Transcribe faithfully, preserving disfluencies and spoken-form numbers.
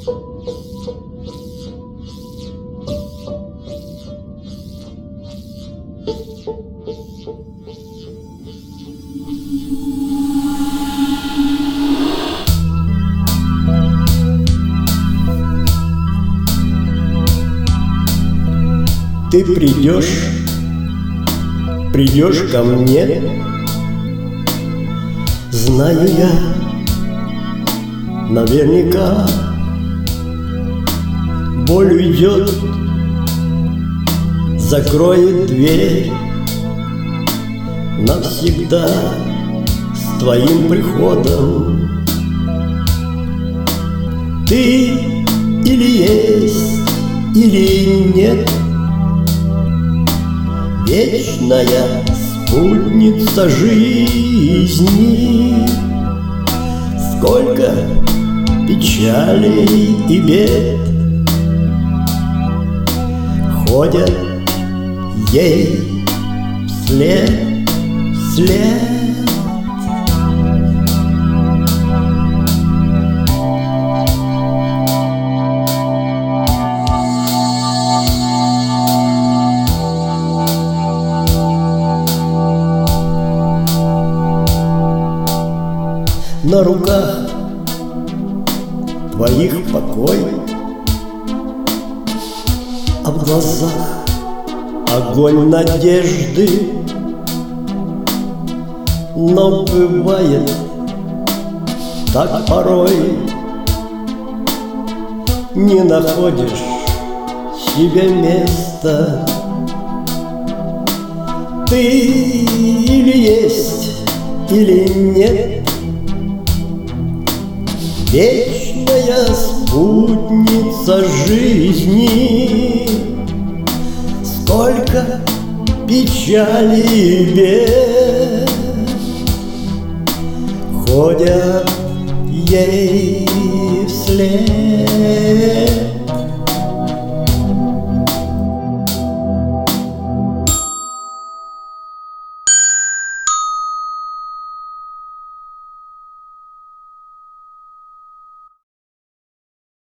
Ты придешь, придешь ко мне, знаю я наверняка. Боль уйдет, закроет дверь навсегда с твоим приходом. Ты или есть, или нет, вечная спутница жизни. Сколько печалей и бед ходят ей вслед, вслед. На руках твоих покой, а в глазах огонь надежды. Но бывает так порой, не находишь себе места. Ты или есть, или нет, вечная спутница жизни. Сколько печали и бед ходят ей вслед.